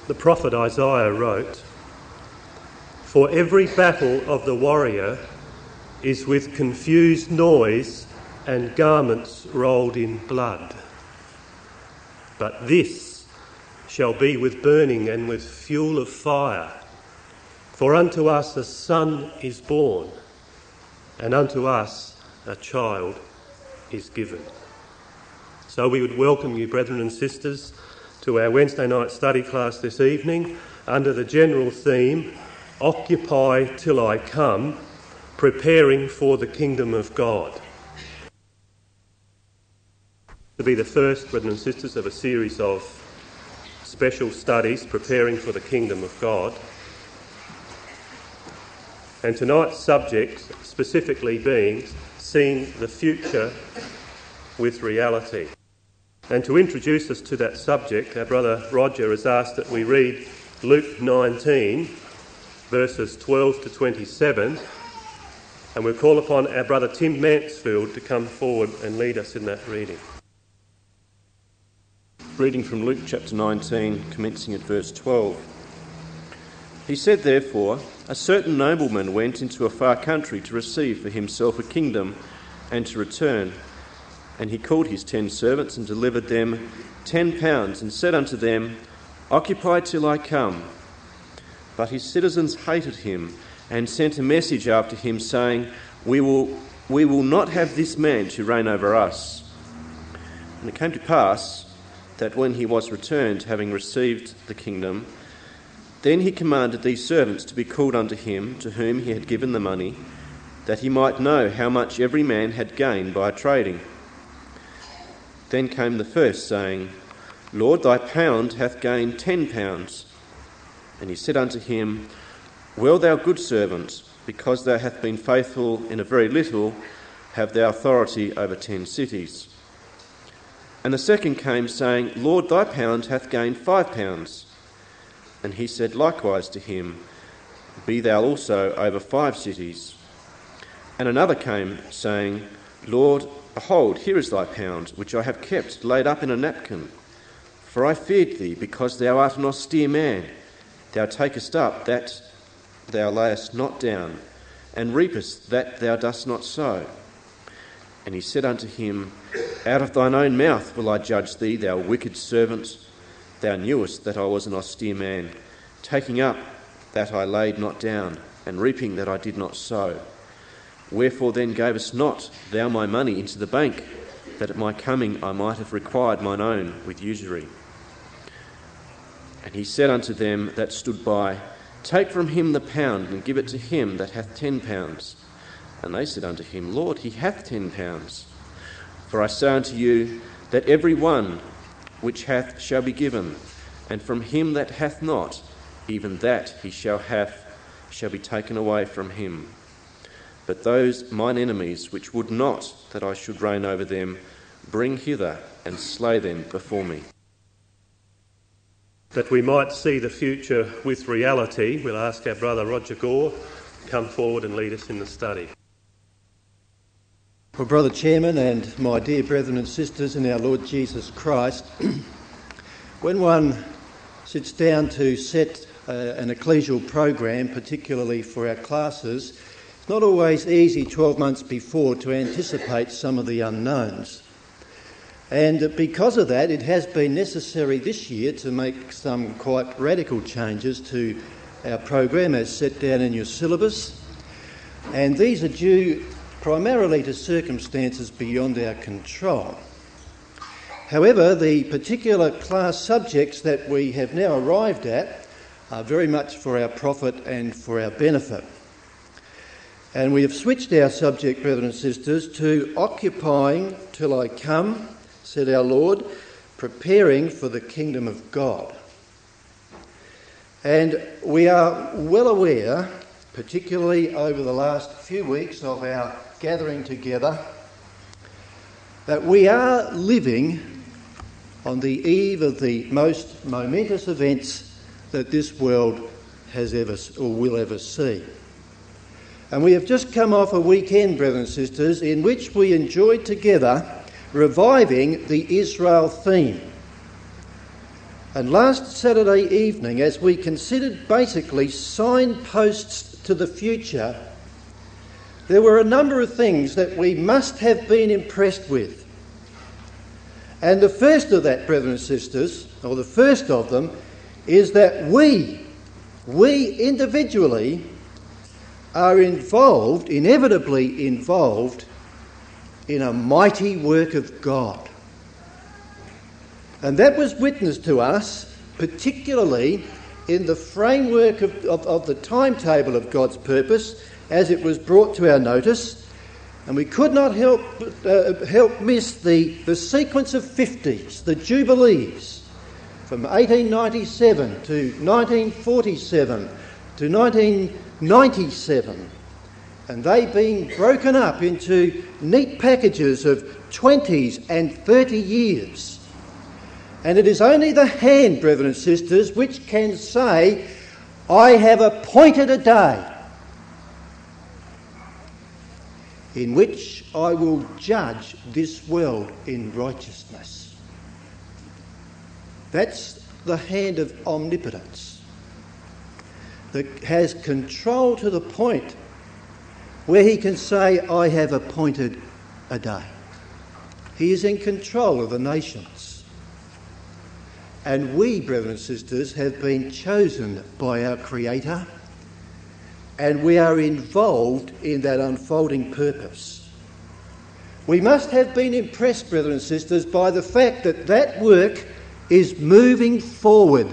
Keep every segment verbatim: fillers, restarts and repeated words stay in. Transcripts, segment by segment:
The prophet Isaiah wrote, "For every battle of the warrior is with confused noise and garments rolled in blood. But this shall be with burning and with fuel of fire. For unto us a son is born, and unto us a child is given." So we would welcome you, brethren and sisters, to our Wednesday night study class this evening under the general theme, Occupy Till I Come, Preparing for the Kingdom of God. To be the first, brethren and sisters, of a series of special studies preparing for the Kingdom of God. And tonight's subject specifically being seeing the future with reality. And to introduce us to that subject, our brother Roger has asked that we read Luke nineteen, verses twelve to twenty-seven, and we'll call upon our brother Tim Mansfield to come forward and lead us in that reading. Reading from Luke chapter nineteen, commencing at verse twelve. He said, therefore, a certain nobleman went into a far country to receive for himself a kingdom and to return. And he called his ten servants and delivered them ten pounds and said unto them, Occupy till I come. But his citizens hated him and sent a message after him, saying, We will, we will not have this man to reign over us. And it came to pass that when he was returned, having received the kingdom, then he commanded these servants to be called unto him, to whom he had given the money, that he might know how much every man had gained by trading. Then came the first, saying, Lord, thy pound hath gained ten pounds. And he said unto him, Well, thou good servant, because thou hast been faithful in a very little, have thou authority over ten cities. And the second came, saying, Lord, thy pound hath gained five pounds. And he said likewise to him, Be thou also over five cities. And another came, saying, Lord, behold, here is thy pound, which I have kept laid up in a napkin. For I feared thee, because thou art an austere man. Thou takest up that thou layest not down, and reapest that thou dost not sow. And he said unto him, Out of thine own mouth will I judge thee, thou wicked servant. Thou knewest that I was an austere man, taking up that I laid not down, and reaping that I did not sow. Wherefore then gavest not thou my money into the bank, that at my coming I might have required mine own with usury? And he said unto them that stood by, Take from him the pound, and give it to him that hath ten pounds. And they said unto him, Lord, he hath ten pounds. For I say unto you, that every one which hath shall be given, and from him that hath not, even that he shall have shall be taken away from him. But those mine enemies which would not that I should reign over them, bring hither and slay them before me. That we might see the future with reality, we'll ask our brother Roger Gore to come forward and lead us in the study. Well, Brother Chairman and my dear brethren and sisters in our Lord Jesus Christ, when one sits down to set uh, an ecclesial program, particularly for our classes, it's not always easy twelve months before to anticipate some of the unknowns. And because of that, it has been necessary this year to make some quite radical changes to our program as set down in your syllabus. And these are due primarily to circumstances beyond our control. However, the particular class subjects that we have now arrived at are very much for our profit and for our benefit. And we have switched our subject, brethren and sisters, to Occupying Till I Come, said our Lord, preparing for the kingdom of God. And we are well aware, particularly over the last few weeks of our gathering together, that we are living on the eve of the most momentous events that this world has ever or will ever see. And we have just come off a weekend, brothers and sisters, in which we enjoyed together reviving the Israel theme. And last Saturday evening, as we considered basically signposts to the future, there were a number of things that we must have been impressed with. And the first of that, brethren and sisters, or the first of them, is that we, we individually, are involved, inevitably involved, in a mighty work of God. And that was witnessed to us, particularly in the framework of, of, of the timetable of God's purpose, as it was brought to our notice. And we could not help uh, help miss the, the sequence of fifties, the Jubilees, from eighteen ninety-seven to nineteen forty-seven to nineteen ninety-seven, and they being broken up into neat packages of twenties and thirty years. And it is only the hand, brethren and sisters, which can say, I have appointed a day in which I will judge this world in righteousness. That's the hand of omnipotence that has control to the point where he can say, I have appointed a day. He is in control of the nations. And we, brethren and sisters, have been chosen by our Creator, and we are involved in that unfolding purpose. We must have been impressed, brethren and sisters, by the fact that that work is moving forward.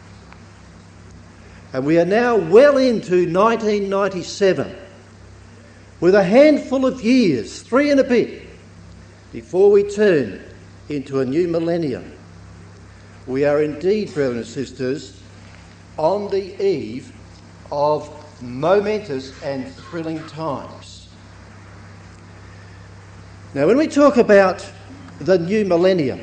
And we are now well into nineteen ninety-seven, with a handful of years, three and a bit, before we turn into a new millennium. We are indeed, brethren and sisters, on the eve of momentous and thrilling times. Now, when we talk about the new millennium,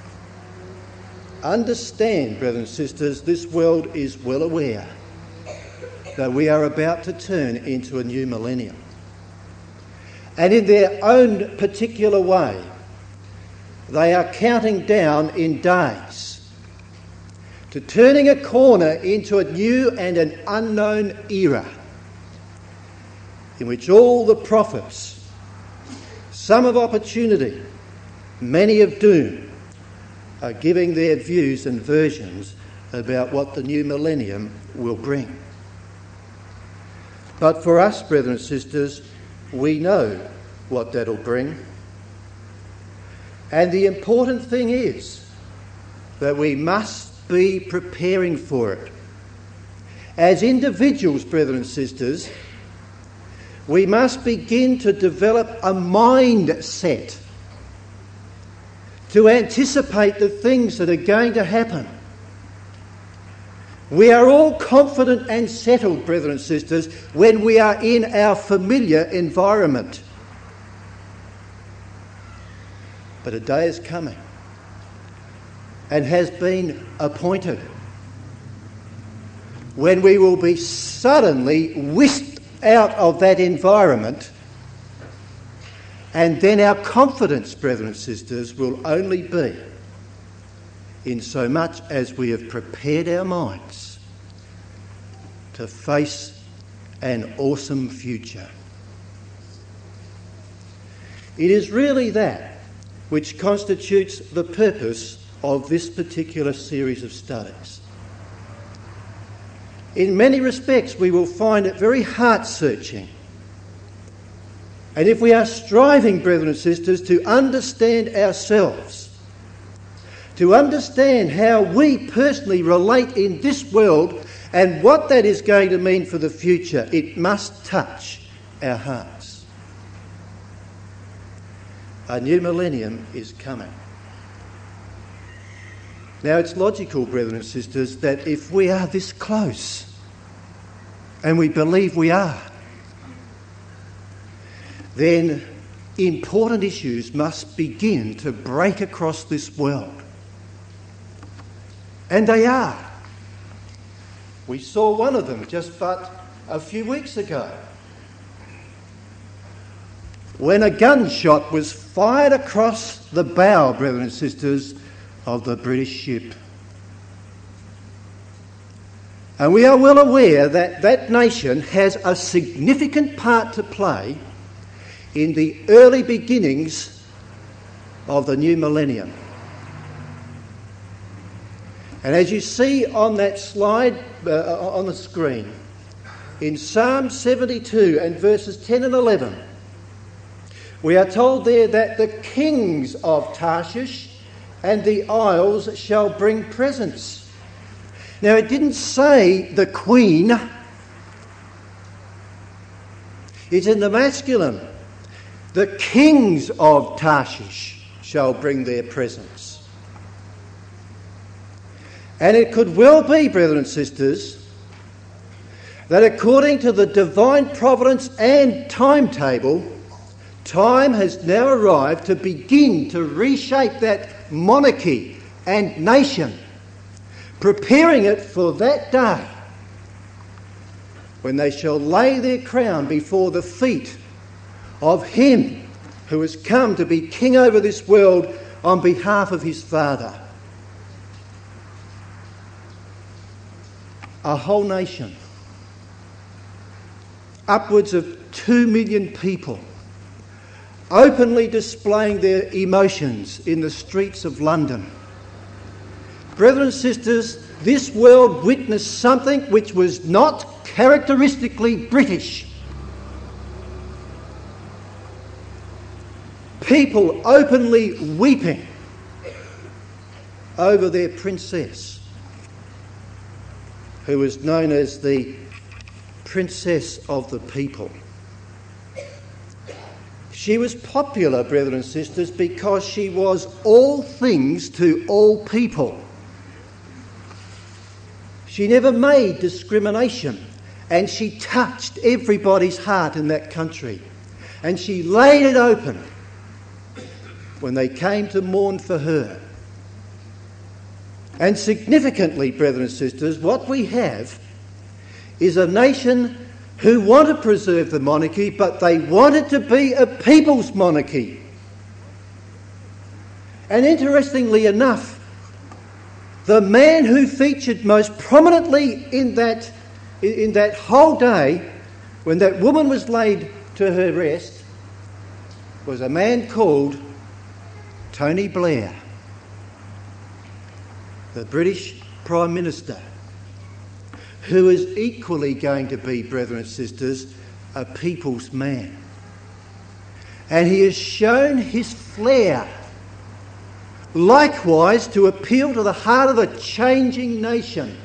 understand, brethren and sisters, this world is well aware that we are about to turn into a new millennium. And in their own particular way, they are counting down in days to turning a corner into a new and an unknown era in which all the prophets, some of opportunity, many of doom, are giving their views and versions about what the new millennium will bring. But for us, brethren and sisters, we know what that'll bring. And the important thing is that we must be preparing for it. As individuals, brethren and sisters, we must begin to develop a mindset to anticipate the things that are going to happen. We are all confident and settled, brethren and sisters, when we are in our familiar environment. But a day is coming and has been appointed when we will be suddenly whisked out of that environment, and then our confidence, brethren and sisters, will only be in so much as we have prepared our minds to face an awesome future. It is really that which constitutes the purpose of this particular series of studies. In many respects, we will find it very heart-searching. And if we are striving, brethren and sisters, to understand ourselves, to understand how we personally relate in this world and what that is going to mean for the future, it must touch our hearts. A new millennium is coming. Now, it's logical, brethren and sisters, that if we are this close, and we believe we are, then important issues must begin to break across this world. And they are. We saw one of them just but a few weeks ago, when a gunshot was fired across the bow, brethren and sisters, of the British ship. And we are well aware that that nation has a significant part to play in the early beginnings of the new millennium. And as you see on that slide uh, on the screen, in Psalm seventy-two and verses ten and eleven, we are told there that the kings of Tarshish and the isles shall bring presents. Now, it didn't say the queen. It's in the masculine. The kings of Tarshish shall bring their presents. And it could well be, brethren and sisters, that according to the divine providence and timetable, time has now arrived to begin to reshape that monarchy and nation, preparing it for that day when they shall lay their crown before the feet of him who has come to be king over this world on behalf of his Father. A whole nation, upwards of two million people, openly displaying their emotions in the streets of London. Brethren and sisters, this world witnessed something which was not characteristically British. People openly weeping over their princess, who was known as the Princess of the People. She was popular, brethren and sisters, because she was all things to all people. She never made discrimination, and she touched everybody's heart in that country. And she laid it open when they came to mourn for her. And significantly, brethren and sisters, what we have is a nation who want to preserve the monarchy, but they want it to be a people's monarchy. And interestingly enough, the man who featured most prominently in that, in that whole day, when that woman was laid to her rest, was a man called Tony Blair, the British Prime Minister, who is equally going to be, brethren and sisters, a people's man. And he has shown his flair, likewise, to appeal to the heart of a changing nation.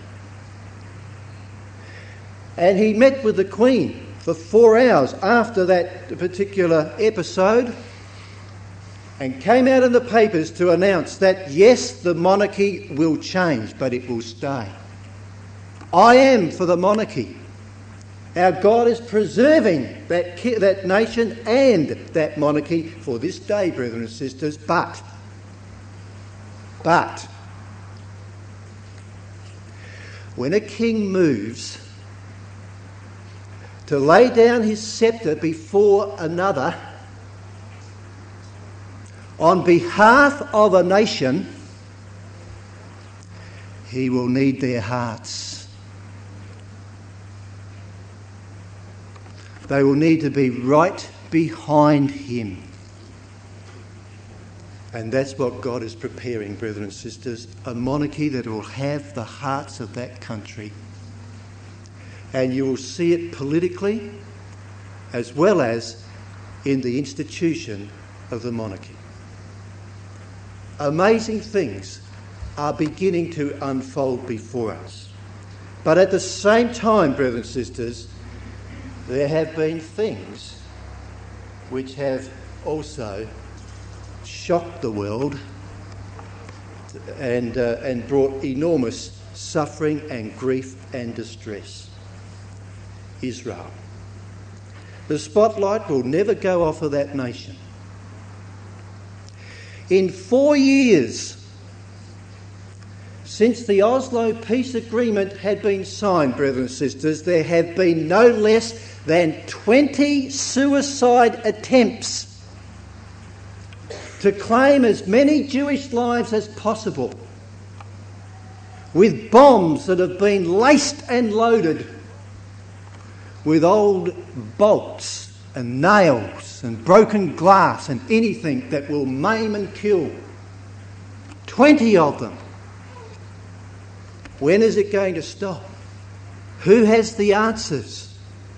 And he met with the Queen for four hours after that particular episode and came out in the papers to announce that, yes, the monarchy will change, but it will stay. I am for the monarchy. Our God is preserving that, that nation and that monarchy for this day, brethren and sisters, but, but, when a king moves to lay down his sceptre before another on behalf of a nation, he will need their hearts. They will need to be right behind him. And that's what God is preparing, brethren and sisters, a monarchy that will have the hearts of that country. And you will see it politically as well as in the institution of the monarchy. Amazing things are beginning to unfold before us. But at the same time, brethren and sisters, there have been things which have also shocked the world and, uh, and brought enormous suffering and grief and distress. Israel. The spotlight will never go off of that nation. In four years since the Oslo Peace Agreement had been signed, brethren and sisters, there have been no less than twenty suicide attempts to claim as many Jewish lives as possible. with bombs that have been laced and loaded with old bolts and nails and broken glass and anything that will maim and kill. Twenty of them. When is it going to stop? Who has the answers?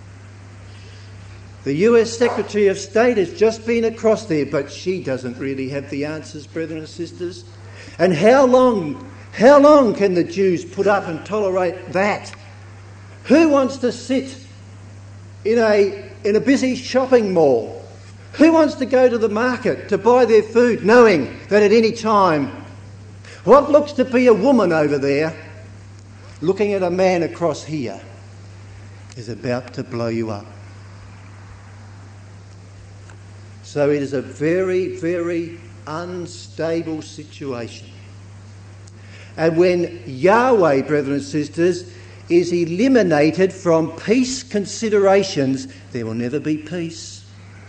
The U S Secretary of State has just been across there, but she doesn't really have the answers, brethren and sisters. And how long, how long can the Jews put up and tolerate that? Who wants to sit in a, in a busy shopping mall? Who wants to go to the market to buy their food knowing that at any time what looks to be a woman over there looking at a man across here is about to blow you up? So it is a very, very unstable situation. And when Yahweh, brethren and sisters, is eliminated from peace considerations, there will never be peace.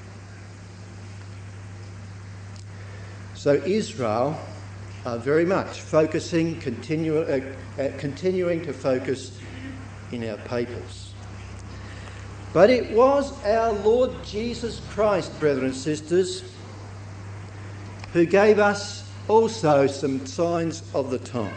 So Israel are very much focusing, continue, uh, uh, continuing to focus in our papers. But it was our Lord Jesus Christ, brethren and sisters, who gave us also some signs of the times.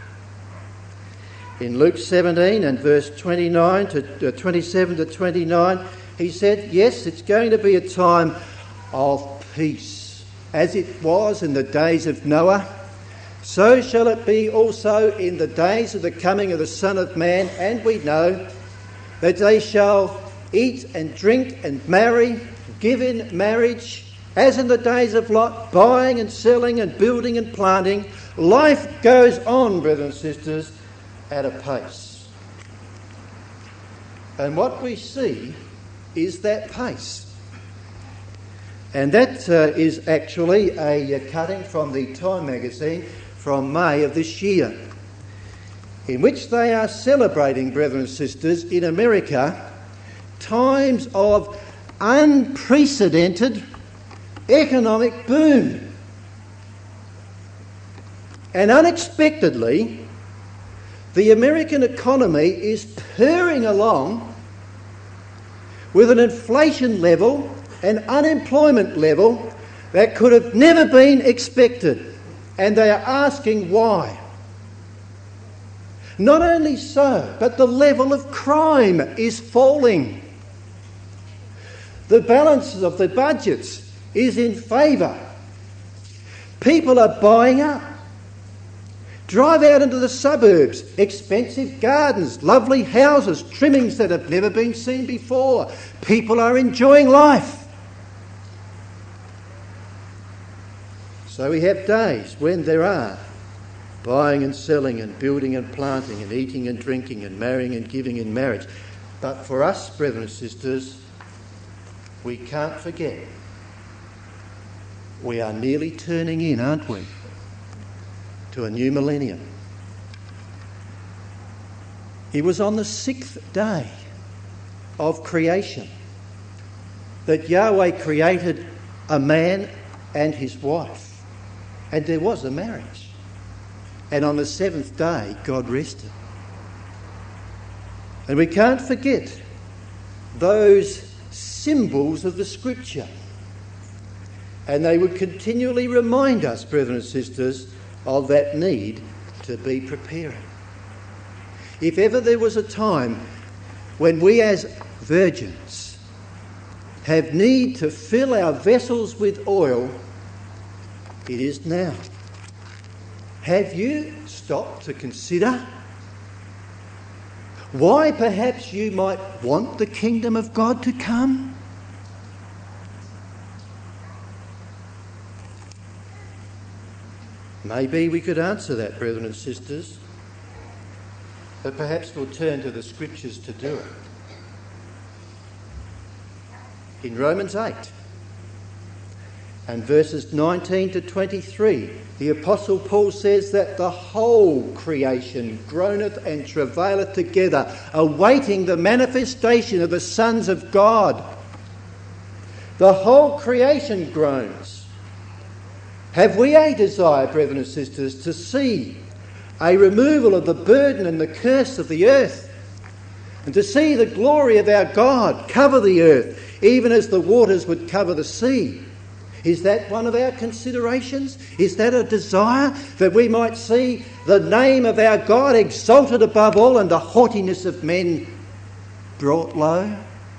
In Luke seventeen and verse twenty-nine to uh, twenty-seven to twenty-nine, he said, yes, it's going to be a time of peace. As it was in the days of Noah, so shall it be also in the days of the coming of the Son of Man. And we know that they shall eat and drink and marry, give in marriage, as in the days of Lot, buying and selling and building and planting. Life goes on, brothers and sisters, at a pace. And what we see is that pace. And that uh, is actually a uh, cutting from the Time magazine from May of this year, in which they are celebrating, brethren and sisters, in America, times of unprecedented economic boom. And unexpectedly, the American economy is purring along with an inflation level and unemployment level that could have never been expected. And they are asking why. Not only so, but the level of crime is falling. The balance of the budgets is in favour. People are buying up. Drive out into the suburbs, expensive gardens, lovely houses, trimmings that have never been seen before. People are enjoying life. So we have days when there are buying and selling and building and planting and eating and drinking and marrying and giving in marriage. But for us, brethren and sisters, we can't forget we are nearly turning in, aren't we, to a new millennium. It was on the sixth day of creation that Yahweh created a man and his wife. And there was a marriage. And on the seventh day, God rested. And we can't forget those symbols of the Scripture. And they would continually remind us, brethren and sisters, of that need to be preparing. If ever there was a time when we as virgins have need to fill our vessels with oil, it is now. Have you stopped to consider why perhaps you might want the kingdom of God to come? Maybe we could answer that, brethren and sisters, but perhaps we'll turn to the Scriptures to do it. In Romans eight and verses nineteen to twenty-three, the Apostle Paul says that the whole creation groaneth and travaileth together, awaiting the manifestation of the sons of God. The whole creation groans. Have we a desire, brethren and sisters, to see a removal of the burden and the curse of the earth, and to see the glory of our God cover the earth, even as the waters would cover the sea. Is that one of our considerations? Is that a desire that we might see the name of our God exalted above all and the haughtiness of men brought low?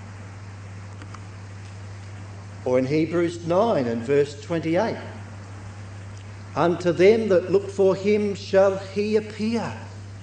Or in Hebrews nine and verse twenty-eight, unto them that look for him shall he appear.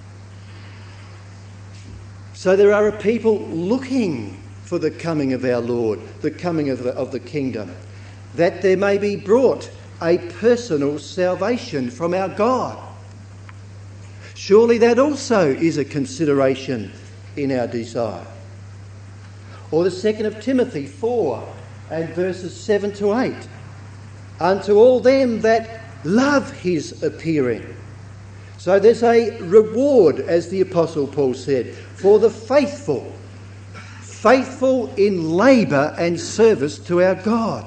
So there are a people looking for the coming of our Lord, the coming of the, of the kingdom, that there may be brought a personal salvation from our God. Surely that also is a consideration in our desire. Or the second of Timothy four and verses seven to eight. Unto all them that love his appearing. So there's a reward, as the Apostle Paul said, for the faithful. Faithful in labour and service to our God.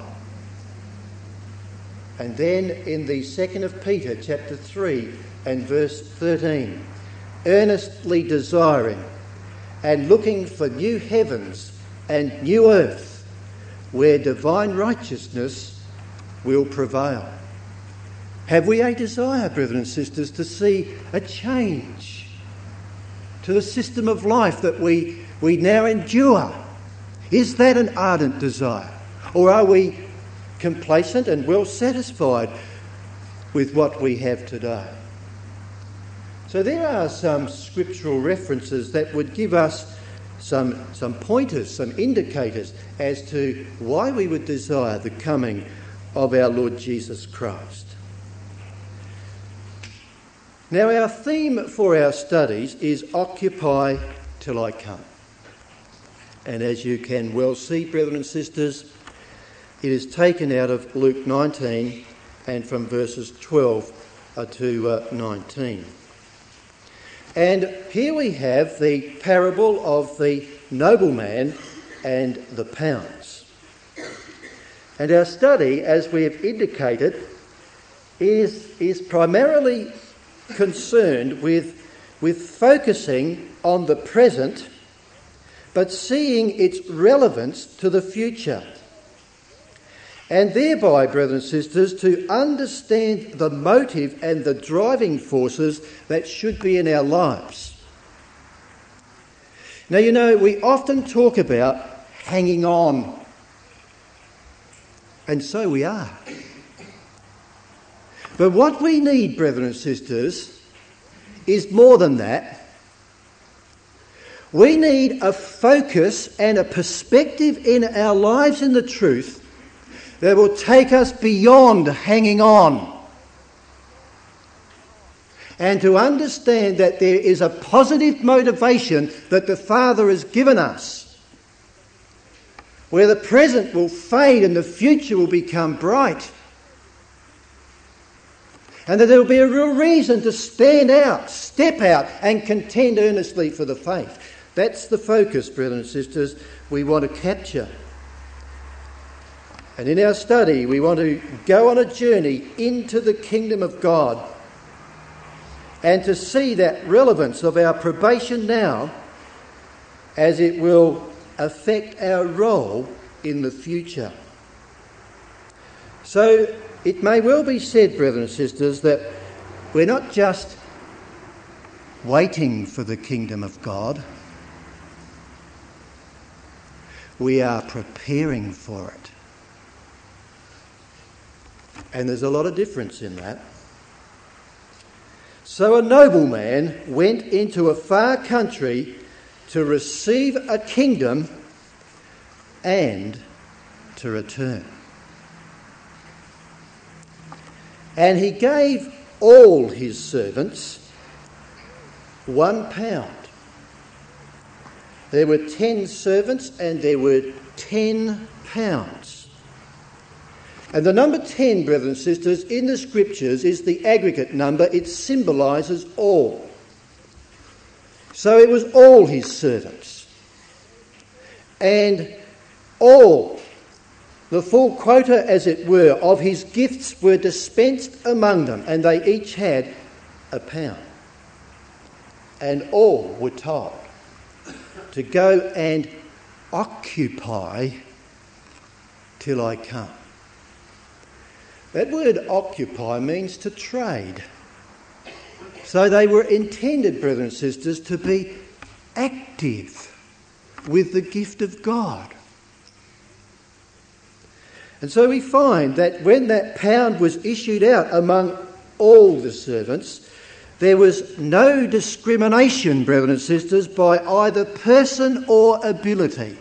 And then in the second of Peter, chapter three and verse thirteen, earnestly desiring and looking for new heavens and new earth, where divine righteousness will prevail. Have we a desire, brethren and sisters, to see a change to the system of life that we, we now endure? Is that an ardent desire? Or are we complacent and well satisfied with what we have today? So there are some scriptural references that would give us some, some pointers, some indicators as to why we would desire the coming of our Lord Jesus Christ. Now, our theme for our studies is Occupy Till I Come. And as you can well see, brethren and sisters, it is taken out of Luke nineteen and from verses twelve to nineteen. And here we have the parable of the nobleman and the pounds. And our study, as we have indicated, is, is primarily concerned with, with focusing on the present, but seeing its relevance to the future. And thereby, brothers and sisters, to understand the motive and the driving forces that should be in our lives. Now, you know, we often talk about hanging on. And so we are. But what we need, brethren and sisters, is more than that. We need a focus and a perspective in our lives in the truth that will take us beyond hanging on, and to understand that there is a positive motivation that the Father has given us, where the present will fade and the future will become bright, and that there will be a real reason to stand out, step out and contend earnestly for the faith. That's the focus, brothers and sisters, we want to capture. And in our study, we want to go on a journey into the kingdom of God and to see that relevance of our probation now as it will affect our role in the future. So it may well be said, brothers and sisters, that we're not just waiting for the kingdom of God, we are preparing for it. And there's a lot of difference in that. So a nobleman went into a far country to receive a kingdom and to return. And he gave all his servants one pound. There were ten servants and there were ten pounds. And the number ten, brothers and sisters, in the scriptures is the aggregate number. It symbolises all. So it was all his servants. And all, the full quota, as it were, of his gifts were dispensed among them, and they each had a pound. and all were told to go and occupy till I come. That word occupy means to trade. So they were intended, brothers and sisters, to be active with the gift of God. And so we find that when that pound was issued out among all the servants, there was no discrimination, brothers and sisters, by either person or ability.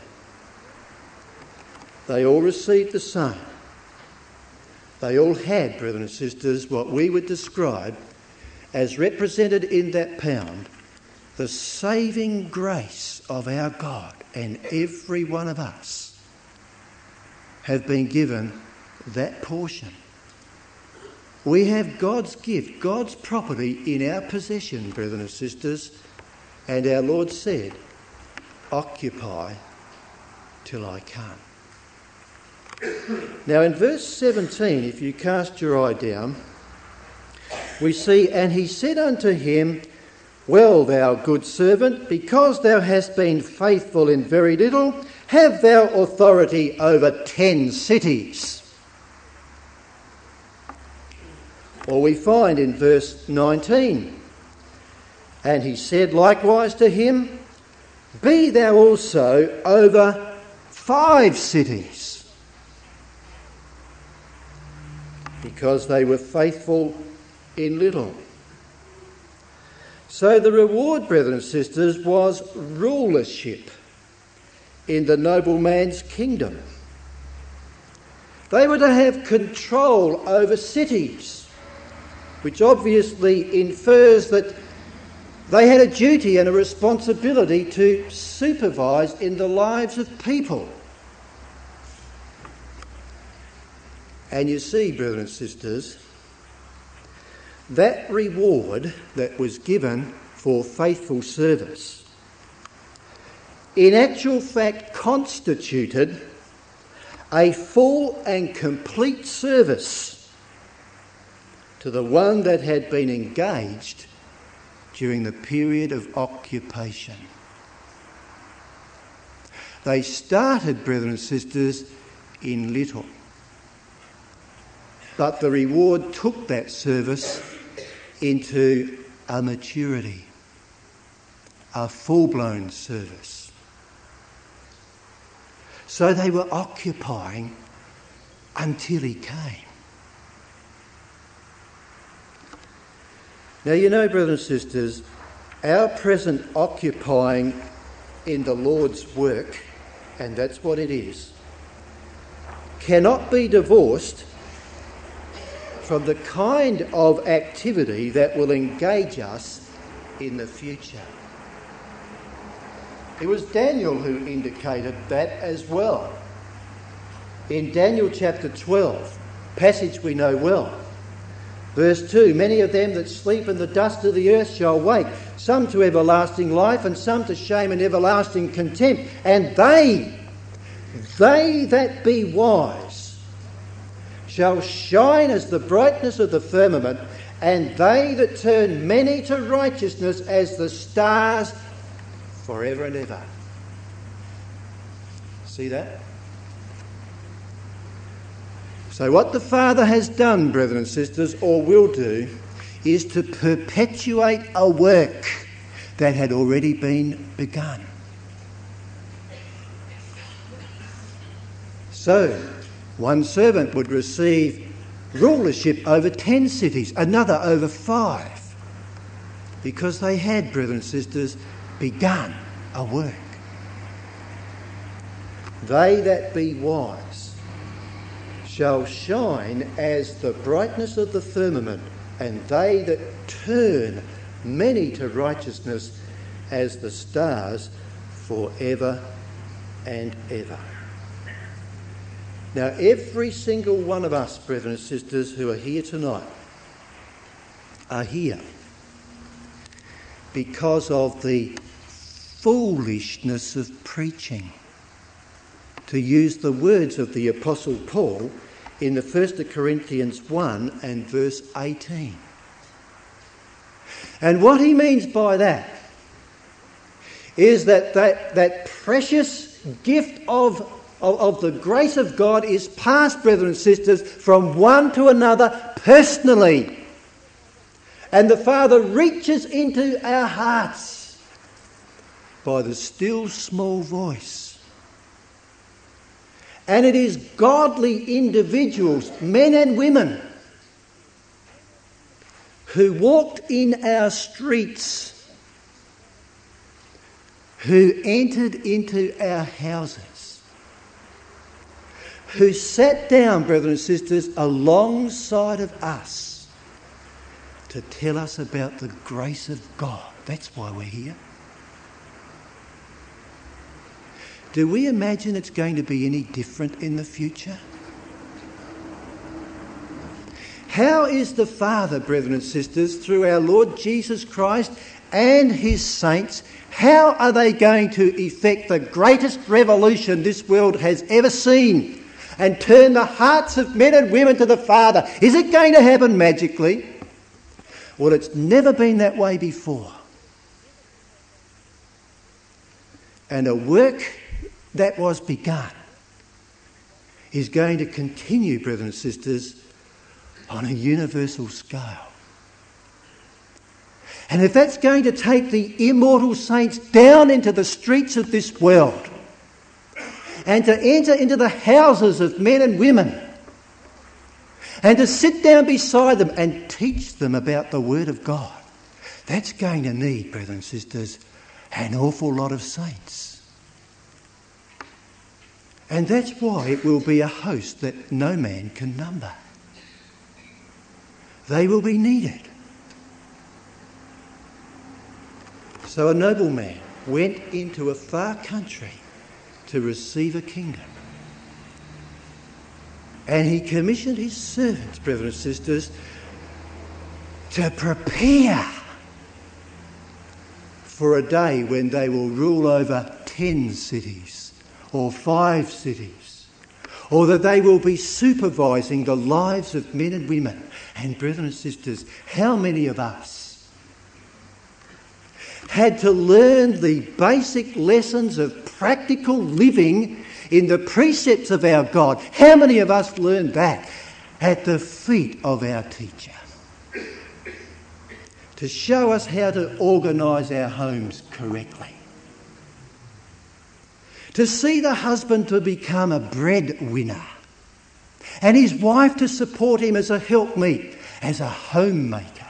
They all received the same. They all had, brothers and sisters, what we would describe as represented in that pound, the saving grace of our God, and every one of us have been given that portion. We have God's gift, God's property in our possession, brothers and sisters, and our Lord said, occupy till I come. Now in verse seventeen, if you cast your eye down, we see, and he said unto him, well, thou good servant, because thou hast been faithful in very little, have thou authority over ten cities. Or we find in verse nineteen, and he said likewise to him, be thou also over five cities, because they were faithful in little. So the reward, brothers and sisters, was rulership in the nobleman's kingdom. They were to have control over cities, which obviously infers that they had a duty and a responsibility to supervise in the lives of people. And you see, brothers and sisters, that reward that was given for faithful service in actual fact constituted a full and complete service to the one that had been engaged during the period of occupation. They started, brothers and sisters, in little, but the reward took that service into a maturity, a full-blown service. So they were occupying until he came. Now, you know, brothers and sisters, our present occupying in the Lord's work, and that's what it is, cannot be divorced from the kind of activity that will engage us in the future. It was Daniel who indicated that as well. In Daniel chapter twelve, passage we know well, verse two, many of them that sleep in the dust of the earth shall wake, some to everlasting life and some to shame and everlasting contempt. And they, they that be wise, shall shine as the brightness of the firmament, and they that turn many to righteousness as the stars forever and ever. See that? So what the Father has done, brethren and sisters, or will do, is to perpetuate a work that had already been begun. So, one servant would receive rulership over ten cities, another over five, because they had, brethren and sisters, begun a work. They that be wise shall shine as the brightness of the firmament, and they that turn many to righteousness as the stars forever and ever. Now, every single one of us, brethren and sisters, who are here tonight, are here because of the foolishness of preaching. To use the words of the Apostle Paul in the First Corinthians one and verse eighteen. And what he means by that is that that, that precious gift of, of, of the grace of God is passed, brethren and sisters, from one to another personally. And the Father reaches into our hearts by the still small voice. And it is godly individuals, men and women, who walked in our streets, who entered into our houses, who sat down, brethren and sisters, alongside of us to tell us about the grace of God. That's why we're here. Do we imagine it's going to be any different in the future? How is the Father, brethren and sisters, through our Lord Jesus Christ and his saints, how are they going to effect the greatest revolution this world has ever seen and turn the hearts of men and women to the Father? Is it going to happen magically? Well, it's never been that way before. And a work that was begun is going to continue, brethren and sisters, on a universal scale. And if that's going to take the immortal saints down into the streets of this world and to enter into the houses of men and women and to sit down beside them and teach them about the Word of God, that's going to need, brethren and sisters, an awful lot of saints. And that's why it will be a host that no man can number. They will be needed. So a nobleman went into a far country to receive a kingdom. And he commissioned his servants, brethren and sisters, to prepare for a day when they will rule over ten cities or five cities, or that they will be supervising the lives of men and women. And brethren and sisters, how many of us had to learn the basic lessons of practical living in the precepts of our God? How many of us learned that at the feet of our teacher? To show us how to organise our homes correctly. To see the husband to become a breadwinner and his wife to support him as a helpmeet, as a homemaker.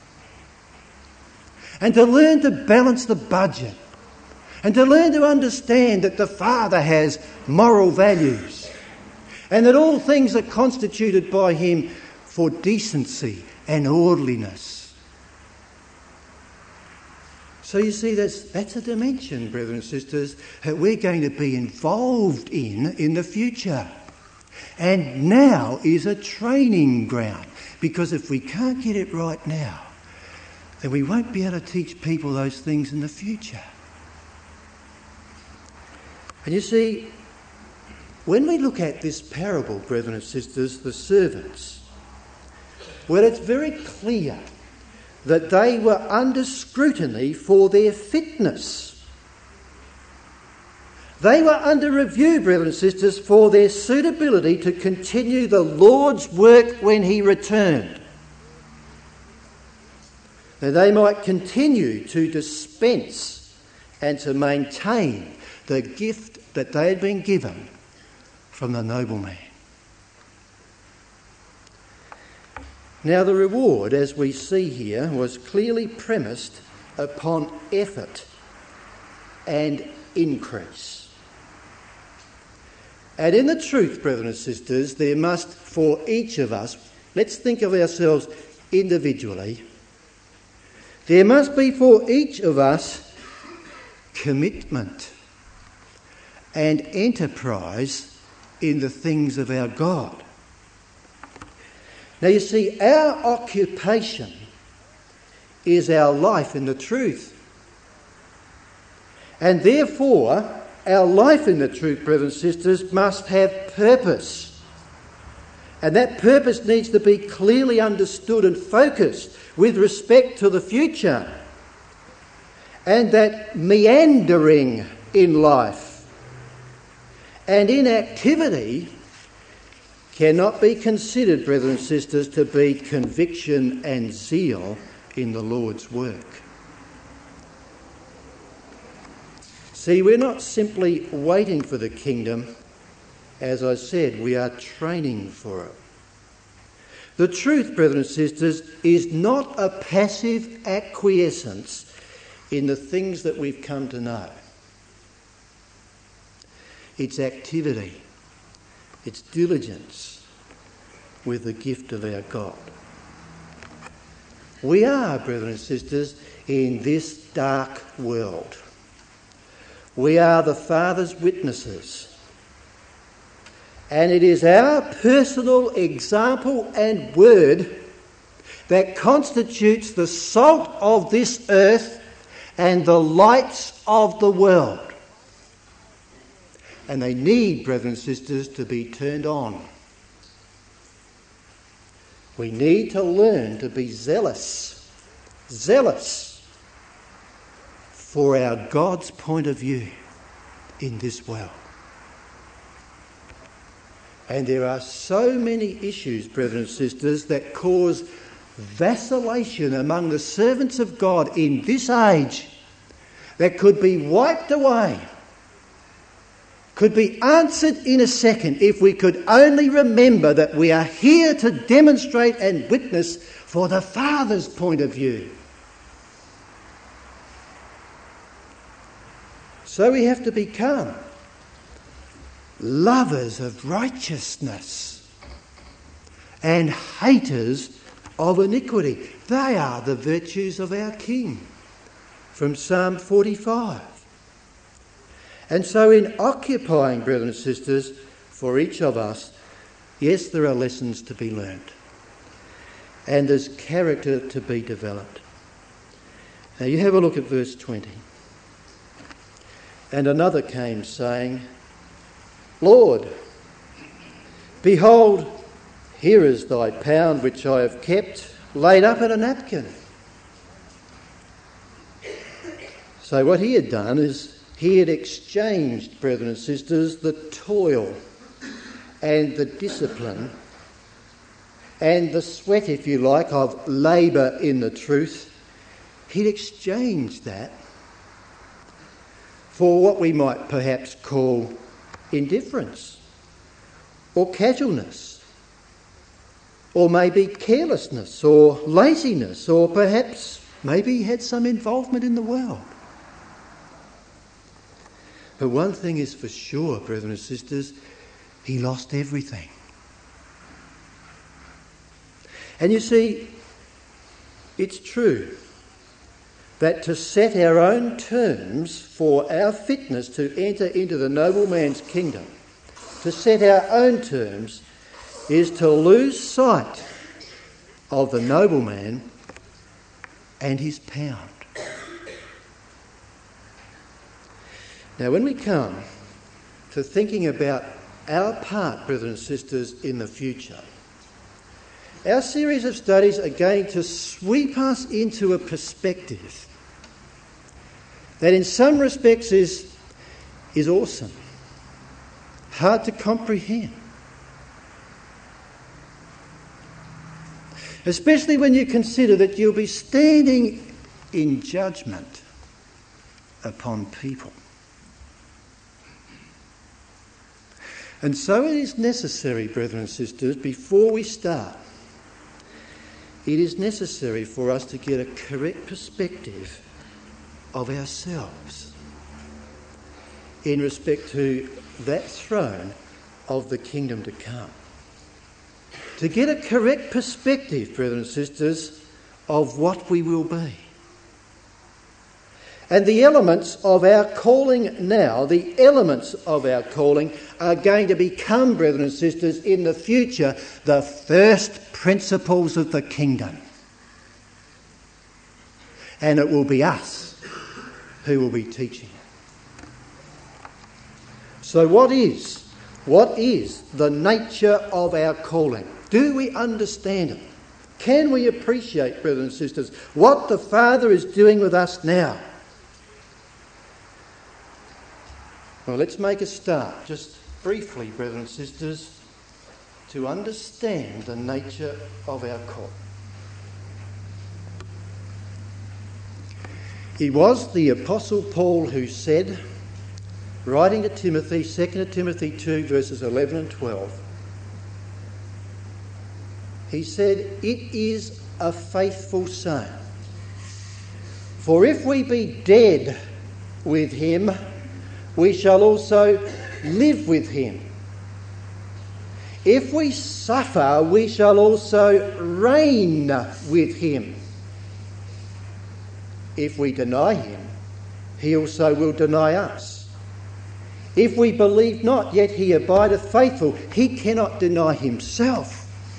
And to learn to balance the budget. And to learn to understand that the Father has moral values. And that all things are constituted by him for decency and orderliness. So you see, that's, that's a dimension, brethren and sisters, that we're going to be involved in in the future. And now is a training ground, because if we can't get it right now, then we won't be able to teach people those things in the future. And you see, when we look at this parable, brethren and sisters, the servants, well, it's very clear that they were under scrutiny for their fitness. They were under review, brethren and sisters, for their suitability to continue the Lord's work when he returned. That they might continue to dispense and to maintain the gift that they had been given from the nobleman. Now, the reward, as we see here, was clearly premised upon effort and increase. And in the truth, brethren and sisters, there must, for each of us, let's think of ourselves individually, there must be for each of us commitment and enterprise in the things of our God. Now you see, our occupation is our life in the truth. And therefore, our life in the truth, brothers and sisters, must have purpose. And that purpose needs to be clearly understood and focused with respect to the future. and that meandering in life and inactivity cannot be considered, brethren and sisters, to be conviction and zeal in the Lord's work. See, we're not simply waiting for the kingdom. As I said, we are training for it. The truth, brethren and sisters, is not a passive acquiescence in the things that we've come to know. It's activity, it's diligence with the gift of our God. We are, brethren and sisters, in this dark world. We are the Father's witnesses. And it is our personal example and word that constitutes the salt of this earth and the lights of the world. And they need, brethren and sisters, to be turned on. We need to learn to be zealous, zealous for our God's point of view in this world. And there are so many issues, brethren and sisters, that cause vacillation among the servants of God in this age that could be wiped away, could be answered in a second if we could only remember that we are here to demonstrate and witness for the Father's point of view. So we have to become lovers of righteousness and haters of iniquity. They are the virtues of our King, from Psalm forty-five. And so in occupying, brethren and sisters, for each of us, yes, there are lessons to be learned, and there's character to be developed. Now you have a look at verse twenty. And another came, saying, Lord, behold, here is thy pound which I have kept, laid up in a napkin. So what he had done is he had exchanged, brethren and sisters, the toil and the discipline and the sweat, if you like, of labour in the truth. He'd exchanged that for what we might perhaps call indifference or casualness, or maybe carelessness or laziness, or perhaps maybe he had some involvement in the world. But one thing is for sure, brethren and sisters, he lost everything. And you see, it's true that to set our own terms for our fitness to enter into the nobleman's kingdom, to set our own terms, is to lose sight of the nobleman and his pound. Now, when we come to thinking about our part, brethren and sisters, in the future, our series of studies are going to sweep us into a perspective that in some respects is, is awesome, hard to comprehend. Especially when you consider that you'll be standing in judgment upon people. And so it is necessary, brethren and sisters, before we start, it is necessary for us to get a correct perspective of ourselves in respect to that throne of the kingdom to come. To get a correct perspective, brethren and sisters, of what we will be. And the elements of our calling now, the elements of our calling are going to become, brethren and sisters, in the future, the first principles of the kingdom. And it will be us who will be teaching it. So what is, what is the nature of our calling? Do we understand it? Can we appreciate, brothers and sisters, what the Father is doing with us now? Well, let's make a start, just briefly, brothers and sisters, to understand the nature of our call. It was the Apostle Paul who said, writing to Timothy, Second Timothy two, verses eleven and twelve, he said, "It is a faithful saying, for if we be dead with him, we shall also live with him. If we suffer, we shall also reign with him. If we deny him, he also will deny us. If we believe not, yet he abideth faithful. He cannot deny himself."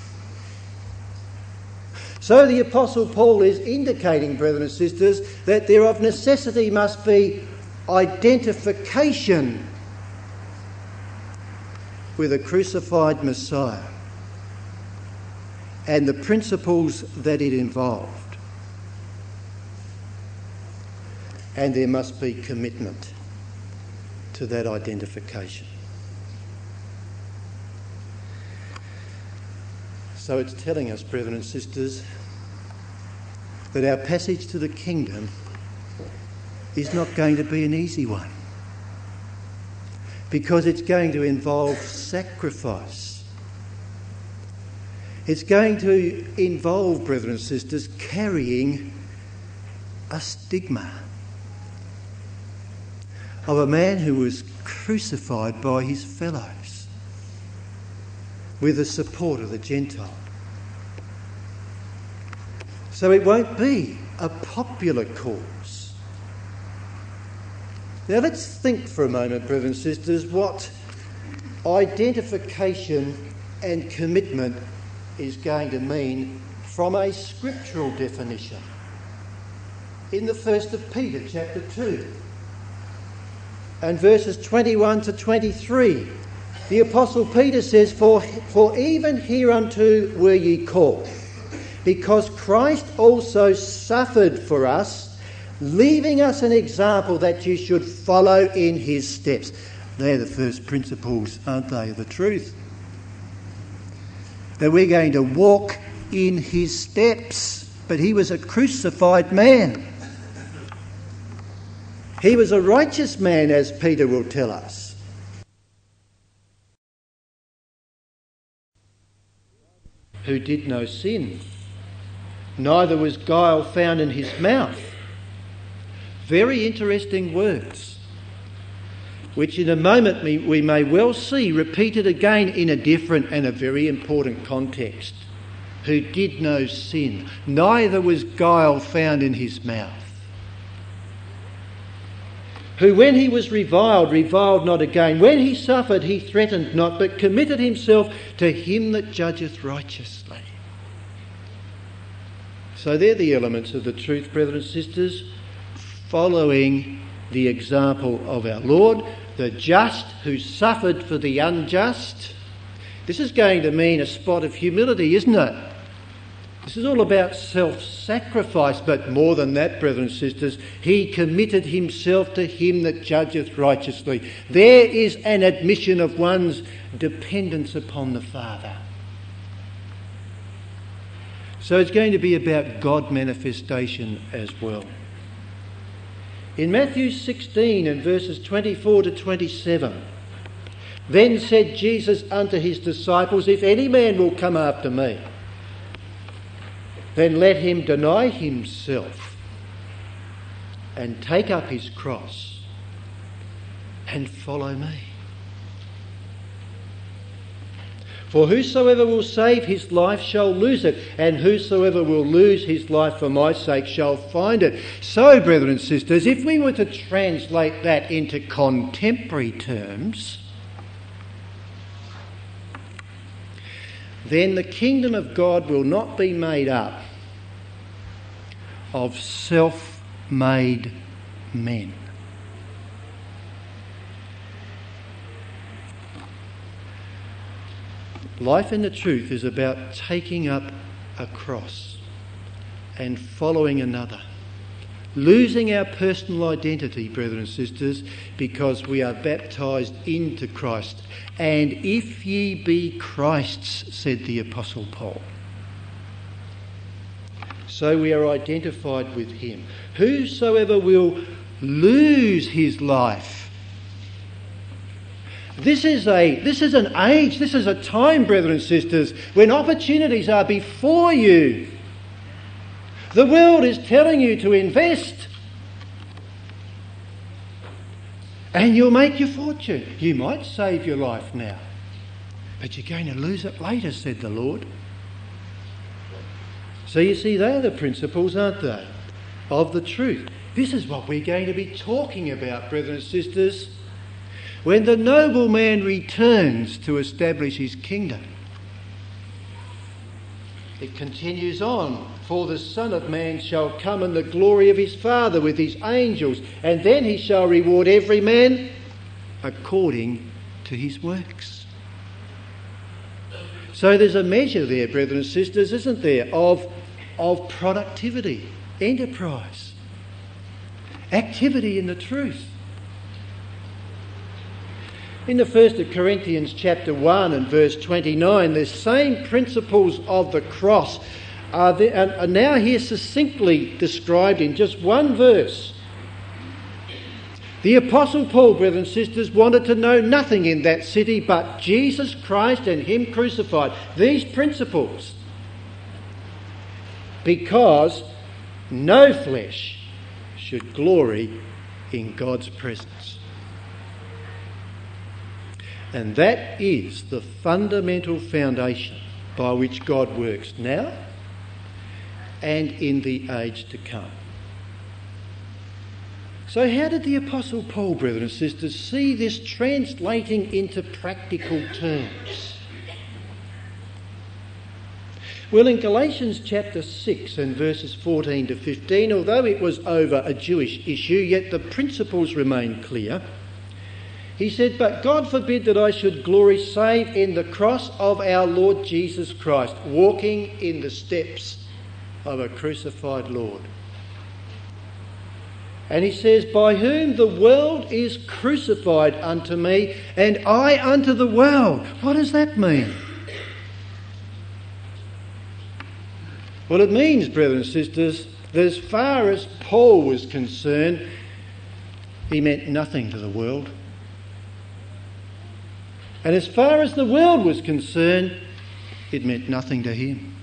So the Apostle Paul is indicating, brothers and sisters, that there of necessity must be identification with a crucified Messiah and the principles that it involved. And there must be commitment to that identification. So it's telling us, brethren and sisters, that our passage to the kingdom is not going to be an easy one, because it's going to involve sacrifice. It's going to involve, brethren and sisters, carrying a stigma of a man who was crucified by his fellows with the support of the Gentile. So it won't be a popular cause. Now let's think for a moment, brothers and sisters, what identification and commitment is going to mean from a scriptural definition. In the first of Peter, chapter two, and verses twenty-one to twenty-three, the Apostle Peter says, For, for even hereunto were ye called, because Christ also suffered for us, leaving us an example that you should follow in his steps. They're the first principles, aren't they, of the truth? That we're going to walk in his steps. But he was a crucified man. He was a righteous man, as Peter will tell us. Who did no sin, neither was guile found in his mouth. Very interesting words, which in a moment we, we may well see repeated again in a different and a very important context. Who did no sin, neither was guile found in his mouth. Who when he was reviled, reviled not again. When he suffered, he threatened not, but committed himself to him that judgeth righteously. So they're the elements of the truth, brethren and sisters, following the example of our Lord, the just who suffered for the unjust. This is going to mean a spot of humility, isn't it? This is all about self-sacrifice, but more than that, brethren and sisters, he committed himself to him that judgeth righteously. There is an admission of one's dependence upon the Father. So it's going to be about God manifestation as well. In Matthew sixteen and verses twenty-four to twenty-seven, then said Jesus unto his disciples, If any man will come after me, then let him deny himself and take up his cross and follow me. For whosoever will save his life shall lose it, and whosoever will lose his life for my sake shall find it. So, brethren and sisters, if we were to translate that into contemporary terms, then the kingdom of God will not be made up of self-made men. Life in the truth is about taking up a cross and following another, losing our personal identity, brethren and sisters, because we are baptised into Christ. And if ye be Christ's, said the Apostle Paul. So we are identified with him. Whosoever will lose his life. This is a this is an age, this is a time, brethren and sisters, when opportunities are before you. The world is telling you to invest. And you'll make your fortune. You might save your life now, but you're going to lose it later, said the Lord. So you see, they are the principles, aren't they, of the truth. This is what we're going to be talking about, brethren and sisters, when the nobleman returns to establish his kingdom. It continues on. For the Son of Man shall come in the glory of his Father with his angels, and then he shall reward every man according to his works. So there's a measure there, brethren and sisters, isn't there, of, of productivity, enterprise, activity in the truth. In the first of Corinthians chapter one and verse twenty-nine, the same principles of the cross are, there, are now here succinctly described in just one verse. The Apostle Paul, brothers and sisters, wanted to know nothing in that city but Jesus Christ and him crucified. These principles. Because no flesh should glory in God's presence. And that is the fundamental foundation by which God works now and in the age to come. So how did the Apostle Paul, brethren and sisters, see this translating into practical terms? Well, in Galatians chapter six and verses fourteen to fifteen, although it was over a Jewish issue, yet the principles remain clear. He said, "But God forbid that I should glory save in the cross of our Lord Jesus Christ, walking in the steps of a crucified Lord." And he says, "By whom the world is crucified unto me, and I unto the world." What does that mean? Well, it means, brethren and sisters, that as far as Paul was concerned, he meant nothing to the world. And as far as the world was concerned, it meant nothing to him.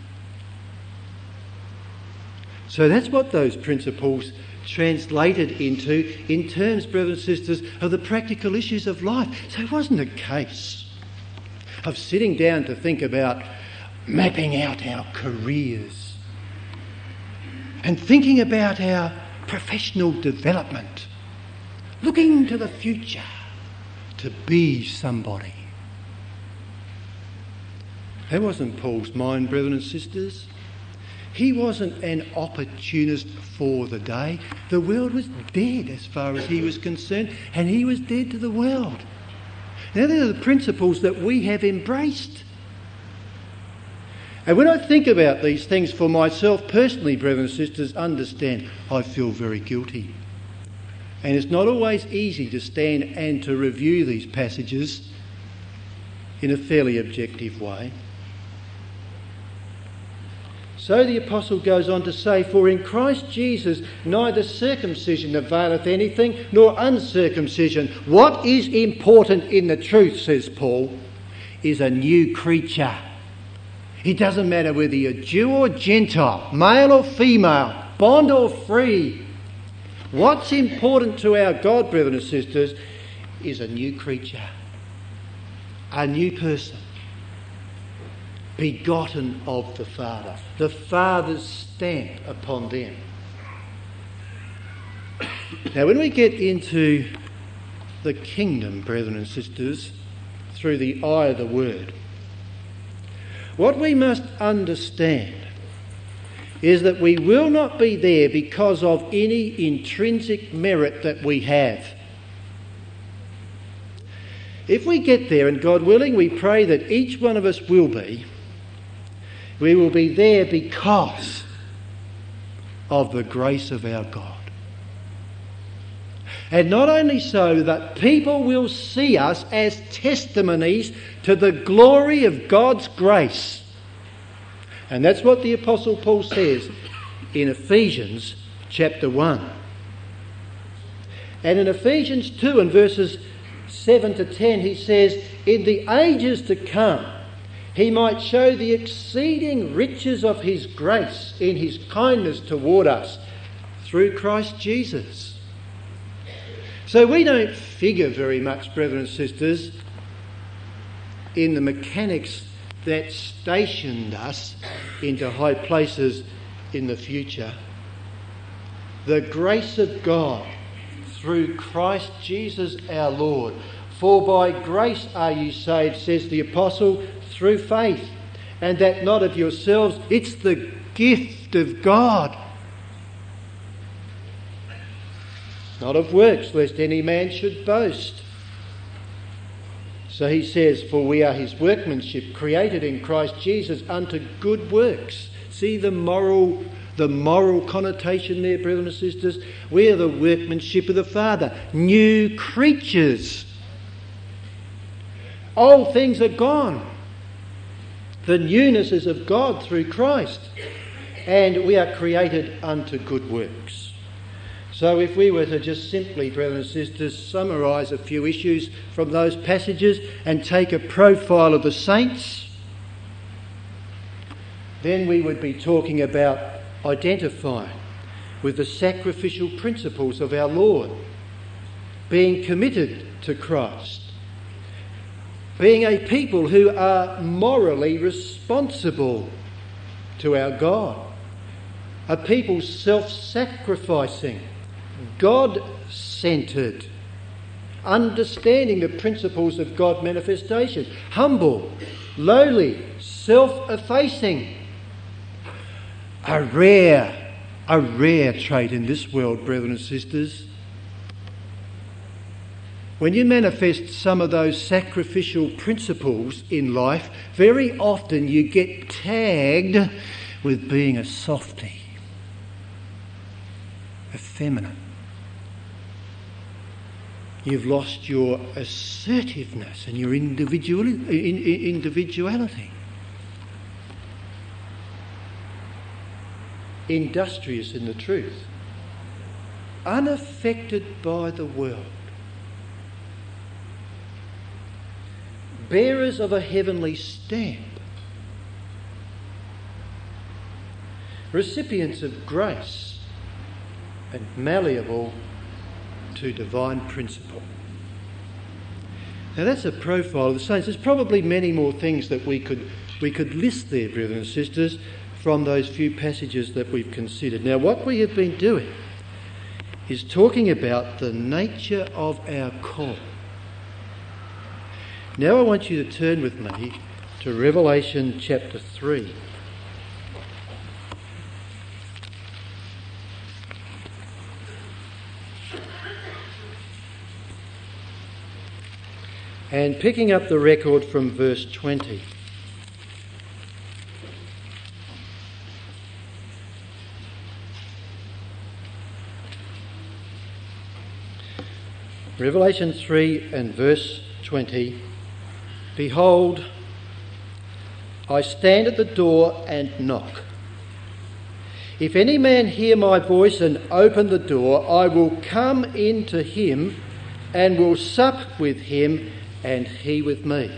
So that's what those principles translated into in terms, brothers and sisters, of the practical issues of life. So it wasn't a case of sitting down to think about mapping out our careers and thinking about our professional development, looking to the future to be somebody. That wasn't Paul's mind, brethren and sisters. He wasn't an opportunist for the day. The world was dead as far as he was concerned, and he was dead to the world. Now, these are the principles that we have embraced. And when I think about these things for myself personally, brethren and sisters, understand, I feel very guilty. And it's not always easy to stand and to review these passages in a fairly objective way. So the apostle goes on to say, "For in Christ Jesus neither circumcision availeth anything, nor uncircumcision. What is important in the truth," says Paul, "is a new creature." It doesn't matter whether you're Jew or Gentile, male or female, bond or free. What's important to our God, brethren and sisters, is a new creature, a new person, begotten of the Father, the Father's stamp upon them. Now, when we get into the kingdom, brethren and sisters, through the eye of the Word, what we must understand is that we will not be there because of any intrinsic merit that we have. If we get there, and God willing, we pray that each one of us will be, we will be there because of the grace of our God. And not only so, that people will see us as testimonies to the glory of God's grace. And that's what the Apostle Paul says in Ephesians chapter one. And in Ephesians two and verses seven to ten he says, in the ages to come he might show the exceeding riches of his grace in his kindness toward us through Christ Jesus. So we don't figure very much, brethren and sisters, in the mechanics that stationed us into high places in the future. The grace of God through Christ Jesus our Lord. For by grace are you saved, says the Apostle, through faith, and that not of yourselves, it's the gift of God. Not of works, lest any man should boast. So he says, for we are his workmanship, created in Christ Jesus unto good works. See the moral, the moral connotation there, brothers and sisters? We are the workmanship of the Father, new creatures. Old things are gone. The newness is of God through Christ. And we are created unto good works. So if we were to just simply, brothers and sisters, summarise a few issues from those passages and take a profile of the saints, then we would be talking about identifying with the sacrificial principles of our Lord, being committed to Christ, being a people who are morally responsible to our God, a people self-sacrificing, God-centred, understanding the principles of God manifestation, humble, lowly, self-effacing. A rare, a rare trait in this world, brethren and sisters. When you manifest some of those sacrificial principles in life, very often you get tagged with being a softie, effeminate. You've lost your assertiveness and your individual, individuality. Industrious in the truth. Unaffected by the world. Bearers of a heavenly stamp. Recipients of grace and malleable to divine principle. Now that's a profile of the saints. There's probably many more things that we could we could list there, brothers and sisters, from those few passages that we've considered. Now what we have been doing is talking about the nature of our call. Now I want you to turn with me to Revelation chapter three. And picking up the record from verse twenty. Revelation three and verse twenty. Behold, I stand at the door and knock. If any man hear my voice and open the door, I will come in to him and will sup with him and he with me.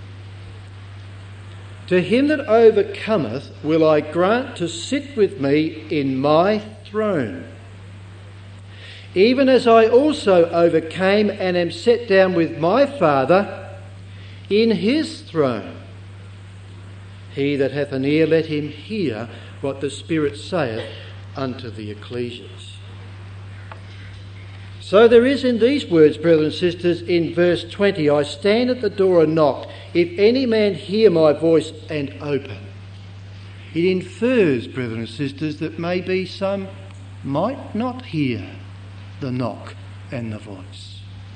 To him that overcometh will I grant to sit with me in my throne, even as I also overcame and am set down with my Father in his throne. He that hath an ear, let him hear what the Spirit saith unto the ecclesias. So there is in these words, brothers and sisters, in verse twenty, I stand at the door and knock. If any man hear my voice and open. It infers, brothers and sisters, that maybe some might not hear the knock and the voice.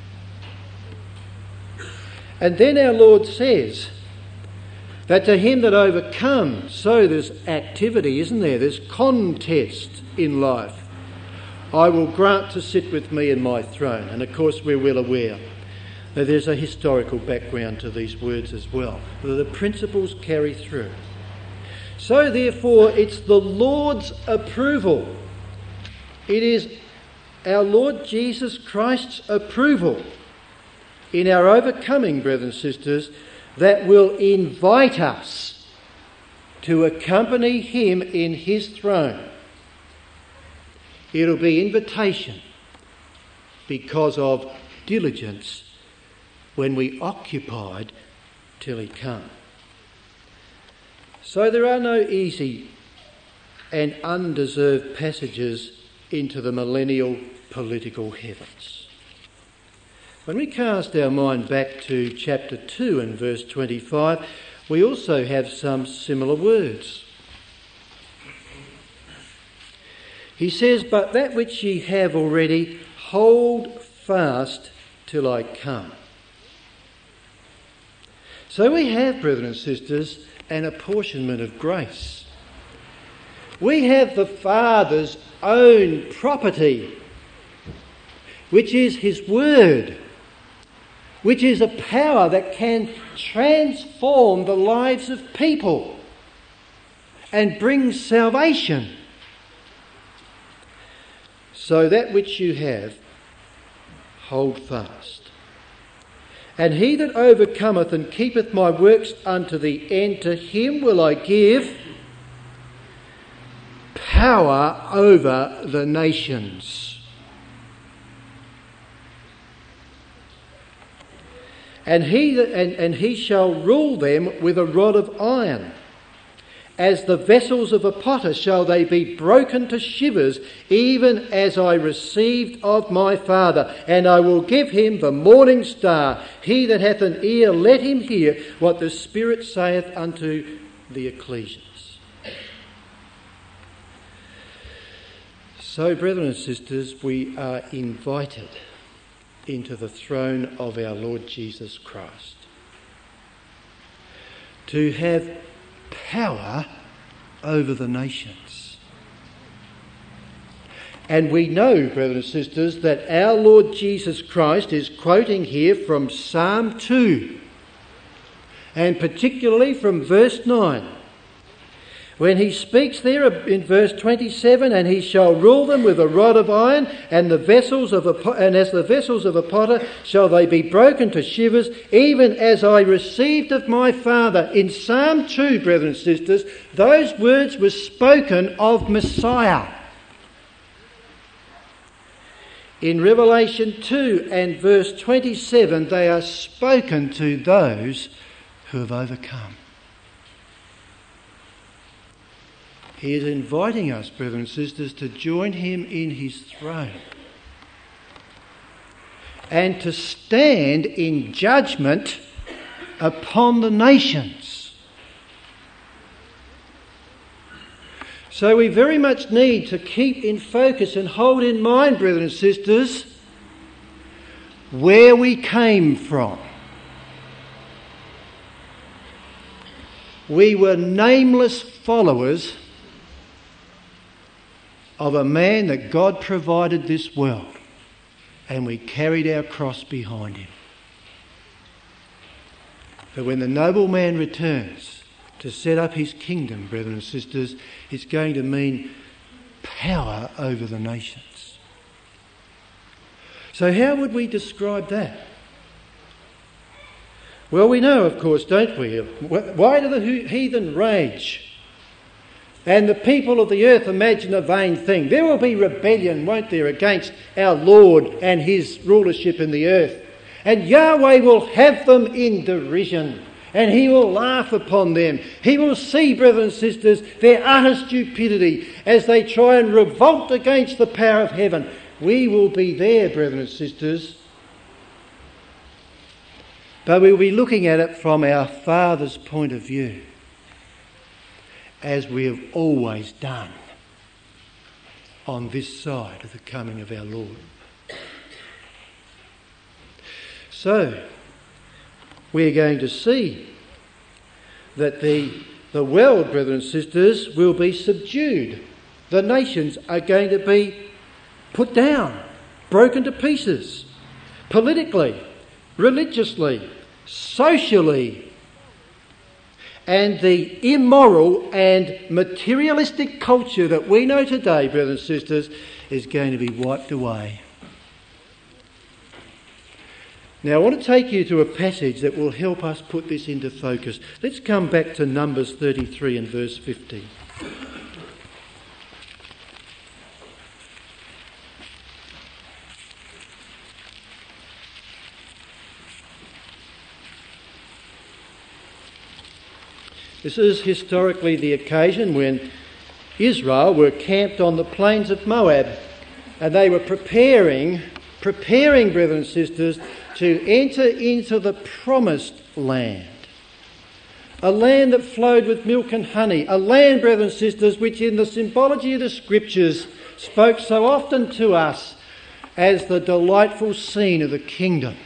And then our Lord says that to him that overcomes, so there's activity, isn't there? There's contest in life. I will grant to sit with me in my throne. And of course we're well aware that there's a historical background to these words as well, that the principles carry through. So therefore it's the Lord's approval. It is our Lord Jesus Christ's approval in our overcoming, brothers and sisters, that will invite us to accompany him in his throne. It'll be invitation because of diligence when we occupied till he come. So there are no easy and undeserved passages into the millennial political heavens. When we cast our mind back to chapter two and verse twenty-five, we also have some similar words. He says, "But that which ye have already, hold fast till I come." So we have, brethren and sisters, an apportionment of grace. We have the Father's own property, which is his word, which is a power that can transform the lives of people and bring salvation. So that which you have, hold fast. And he that overcometh and keepeth my works unto the end, to him will I give power over the nations. And he that, and, and he shall rule them with a rod of iron. As the vessels of a potter shall they be broken to shivers, even as I received of my Father. And I will give him the morning star. He that hath an ear, let him hear what the Spirit saith unto the ecclesias. So, brethren and sisters, we are invited into the throne of our Lord Jesus Christ to have power over the nations. And we know, brothers and sisters, that our Lord Jesus Christ is quoting here from Psalm two, and particularly from verse nine, when he speaks there in verse twenty-seven, and he shall rule them with a rod of iron, and the vessels of a and as the vessels of a potter shall they be broken to shivers, even as I received of my Father. In Psalm two, brethren and sisters, those words were spoken of Messiah. In Revelation two and verse twenty-seven, they are spoken to those who have overcome. He is inviting us, brothers and sisters, to join him in his throne and to stand in judgment upon the nations. So we very much need to keep in focus and hold in mind, brothers and sisters, where we came from. We were nameless followers of a man that God provided this world, and we carried our cross behind him. But when the noble man returns to set up his kingdom, brethren and sisters, it's going to mean power over the nations. So how would we describe that? Well, we know, of course, don't we? Why do the heathen rage? And the people of the earth imagine a vain thing. There will be rebellion, won't there, against our Lord and his rulership in the earth. And Yahweh will have them in derision, and he will laugh upon them. He will see, brothers and sisters, their utter stupidity as they try and revolt against the power of heaven. We will be there, brethren and sisters. But we'll be looking at it from our Father's point of view, as we have always done on this side of the coming of our Lord. So, we're going to see that the, the world, brothers and sisters, will be subdued. The nations are going to be put down, broken to pieces, politically, religiously, socially. And the immoral and materialistic culture that we know today, brothers and sisters, is going to be wiped away. Now I want to take you to a passage that will help us put this into focus. Let's come back to Numbers thirty-three and verse fifty. This is historically the occasion when Israel were camped on the plains of Moab, and they were preparing, preparing, brothers and sisters, to enter into the promised land. A land that flowed with milk and honey. A land, brothers and sisters, which in the symbology of the Scriptures spoke so often to us as the delightful scene of the kingdom.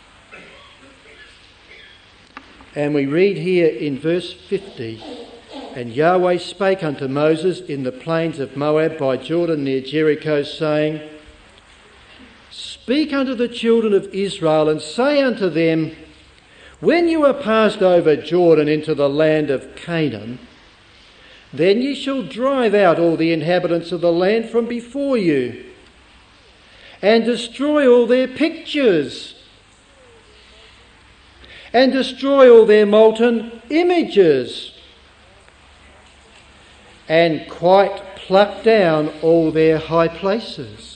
And we read here in verse fifty, "And Yahweh spake unto Moses in the plains of Moab by Jordan near Jericho, saying, Speak unto the children of Israel, and say unto them, When you are passed over Jordan into the land of Canaan, then ye shall drive out all the inhabitants of the land from before you, and destroy all their pictures, and destroy all their molten images, and quite pluck down all their high places.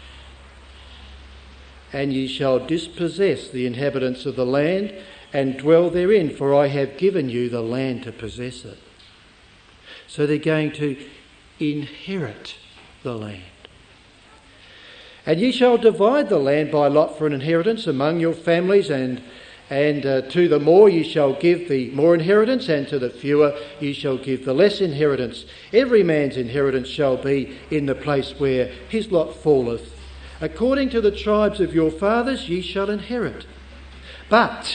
And ye shall dispossess the inhabitants of the land, and dwell therein, for I have given you the land to possess it." So they're going to inherit the land. "And ye shall divide the land by lot for an inheritance among your families, and and uh, to the more ye shall give the more inheritance, and to the fewer ye shall give the less inheritance. Every man's inheritance shall be in the place where his lot falleth. According to the tribes of your fathers ye shall inherit. But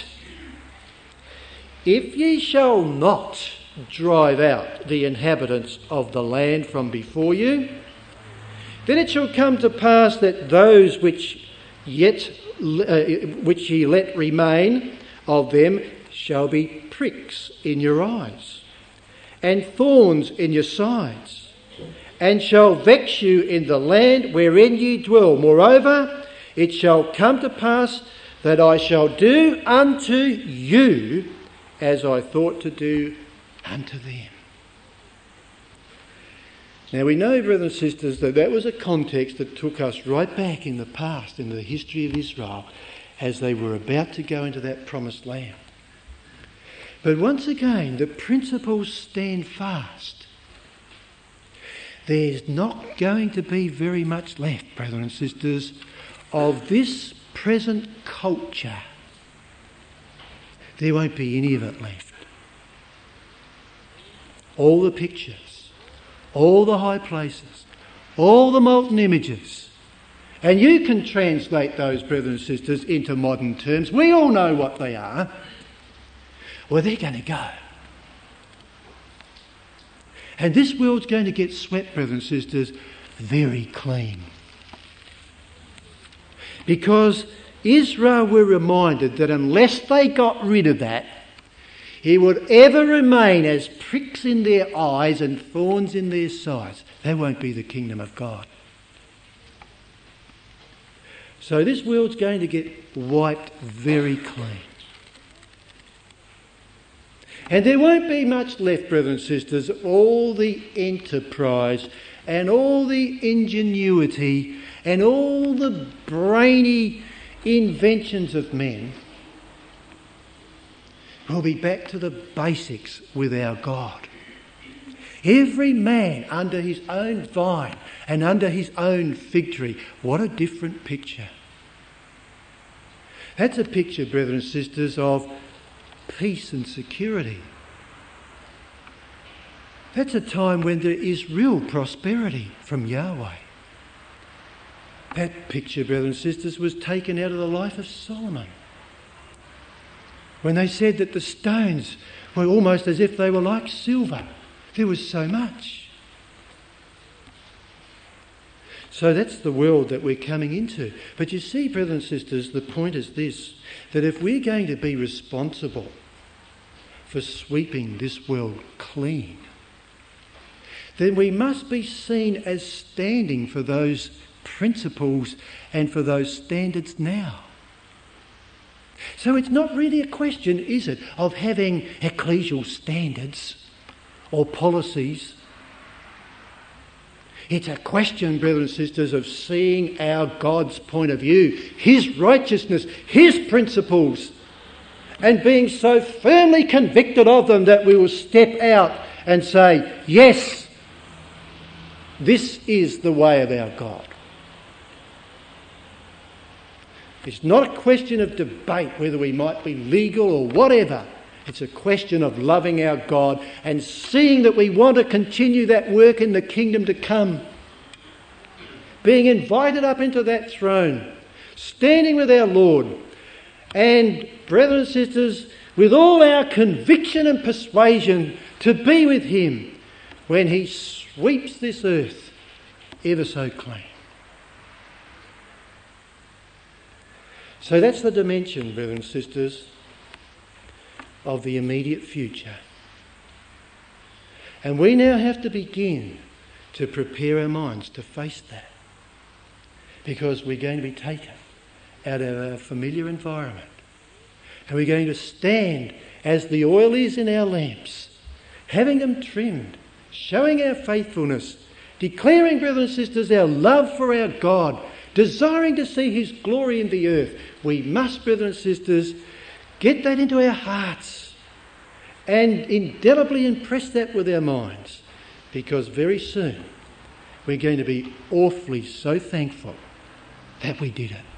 if ye shall not drive out the inhabitants of the land from before you, then it shall come to pass that those which yet uh, which ye let remain of them shall be pricks in your eyes, and thorns in your sides, and shall vex you in the land wherein ye dwell. Moreover, it shall come to pass that I shall do unto you as I thought to do unto them." Now we know, brothers and sisters, that that was a context that took us right back in the past, in the history of Israel, as they were about to go into that promised land. But once again, the principles stand fast. There's not going to be very much left, brothers and sisters, of this present culture. There won't be any of it left. All the pictures, all the high places, all the molten images. And you can translate those, brothers and sisters, into modern terms. We all know what they are. Well, they're going to go. And this world's going to get swept, brothers and sisters, very clean. Because Israel were reminded that unless they got rid of that, it would ever remain as pricks in their eyes and thorns in their sides. That won't be the kingdom of God. So this world's going to get wiped very clean. And there won't be much left, brothers and sisters, all the enterprise and all the ingenuity and all the brainy inventions of men. We'll be back to the basics with our God. Every man under his own vine and under his own fig tree. What a different picture. That's a picture, brothers and sisters, of peace and security. That's a time when there is real prosperity from Yahweh. That picture, brothers and sisters, was taken out of the life of Solomon, when they said that the stones were almost as if they were like silver. There was so much. So that's the world that we're coming into. But you see, brothers and sisters, the point is this, that if we're going to be responsible for sweeping this world clean, then we must be seen as standing for those principles and for those standards now. So it's not really a question, is it, of having ecclesial standards or policies. It's a question, brothers and sisters, of seeing our God's point of view, his righteousness, his principles, and being so firmly convicted of them that we will step out and say, yes, this is the way of our God. It's not a question of debate whether we might be legal or whatever. It's a question of loving our God and seeing that we want to continue that work in the kingdom to come. Being invited up into that throne, standing with our Lord, and, brothers and sisters, with all our conviction and persuasion to be with him when he sweeps this earth ever so clean. So that's the dimension, brothers and sisters, of the immediate future. And we now have to begin to prepare our minds to face that, because we're going to be taken out of our familiar environment, and we're going to stand as the oil is in our lamps, having them trimmed, showing our faithfulness, declaring, brothers and sisters, our love for our God, desiring to see his glory in the earth. We must, brothers and sisters, get that into our hearts and indelibly impress that with our minds, because very soon we're going to be awfully so thankful that we did it.